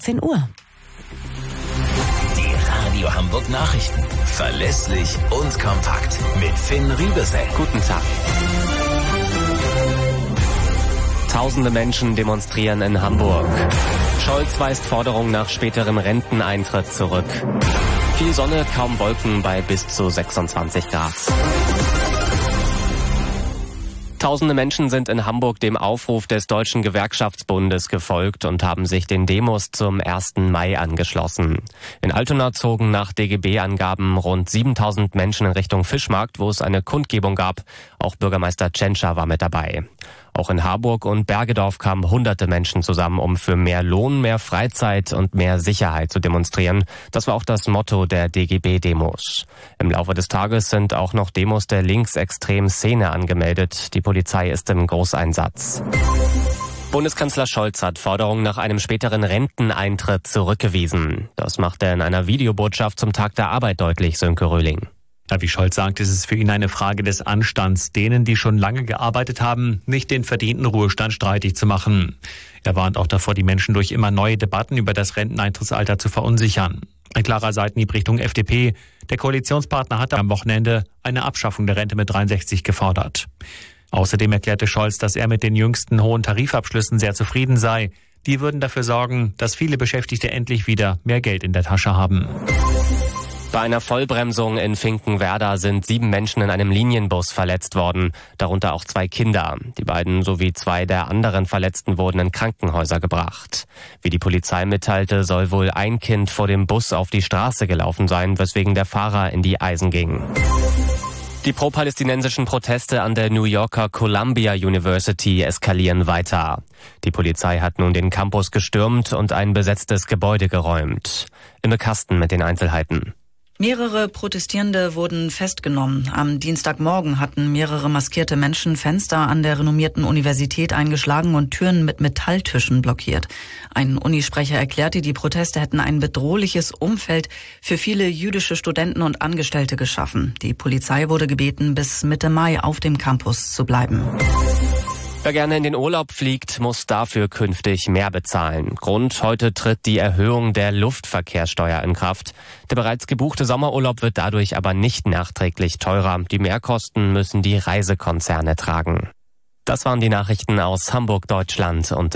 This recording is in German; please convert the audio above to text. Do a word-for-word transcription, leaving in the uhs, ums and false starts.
vierzehn Uhr. Die Radio Hamburg Nachrichten. Verlässlich und kompakt. Mit Finn Riebesell. Guten Tag. Tausende Menschen demonstrieren in Hamburg. Scholz weist Forderung nach späterem Renteneintritt zurück. Viel Sonne, kaum Wolken bei bis zu sechsundzwanzig Grad. Tausende Menschen sind in Hamburg dem Aufruf des Deutschen Gewerkschaftsbundes gefolgt und haben sich den Demos zum ersten Mai angeschlossen. In Altona zogen nach D G B-Angaben rund siebentausend Menschen in Richtung Fischmarkt, wo es eine Kundgebung gab. Auch Bürgermeister Tschentscher war mit dabei. Auch in Harburg und Bergedorf kamen hunderte Menschen zusammen, um für mehr Lohn, mehr Freizeit und mehr Sicherheit zu demonstrieren. Das war auch das Motto der D G B-Demos. Im Laufe des Tages sind auch noch Demos der linksextremen Szene angemeldet. Die Polizei ist im Großeinsatz. Bundeskanzler Scholz hat Forderungen nach einem späteren Renteneintritt zurückgewiesen. Das macht er in einer Videobotschaft zum Tag der Arbeit deutlich, Sönke Röhling. Ja, wie Scholz sagt, ist es für ihn eine Frage des Anstands, denen, die schon lange gearbeitet haben, nicht den verdienten Ruhestand streitig zu machen. Er warnt auch davor, die Menschen durch immer neue Debatten über das Renteneintrittsalter zu verunsichern. Ein klarer Seitenhieb Richtung F D P. Der Koalitionspartner hatte am Wochenende eine Abschaffung der Rente mit dreiundsechzig gefordert. Außerdem erklärte Scholz, dass er mit den jüngsten hohen Tarifabschlüssen sehr zufrieden sei. Die würden dafür sorgen, dass viele Beschäftigte endlich wieder mehr Geld in der Tasche haben. Bei einer Vollbremsung in Finkenwerder sind sieben Menschen in einem Linienbus verletzt worden, darunter auch zwei Kinder. Die beiden sowie zwei der anderen Verletzten wurden in Krankenhäuser gebracht. Wie die Polizei mitteilte, soll wohl ein Kind vor dem Bus auf die Straße gelaufen sein, weswegen der Fahrer in die Eisen ging. Die pro-palästinensischen Proteste an der New Yorker Columbia University eskalieren weiter. Die Polizei hat nun den Campus gestürmt und ein besetztes Gebäude geräumt. Imme Kasten mit den Einzelheiten. Mehrere Protestierende wurden festgenommen. Am Dienstagmorgen hatten mehrere maskierte Menschen Fenster an der renommierten Universität eingeschlagen und Türen mit Metalltischen blockiert. Ein Unisprecher erklärte, die Proteste hätten ein bedrohliches Umfeld für viele jüdische Studenten und Angestellte geschaffen. Die Polizei wurde gebeten, bis Mitte Mai auf dem Campus zu bleiben. Wer gerne in den Urlaub fliegt, muss dafür künftig mehr bezahlen. Grund: heute tritt die Erhöhung der Luftverkehrssteuer in Kraft. Der bereits gebuchte Sommerurlaub wird dadurch aber nicht nachträglich teurer. Die Mehrkosten müssen die Reisekonzerne tragen. Das waren die Nachrichten aus Hamburg, Deutschland und